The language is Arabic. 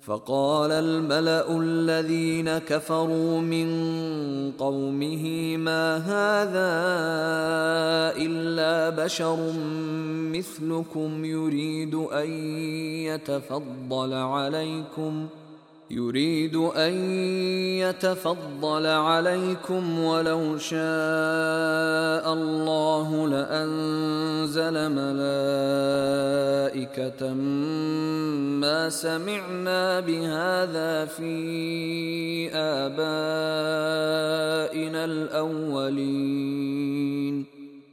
فقال الملأ الذين كفروا من قومه ما هذا إلا بشر مثلكم يريد أن يتفضل عليكم ولو شاء الله لأنزل ملائكة ما سمعنا بهذا في آبائنا الأولين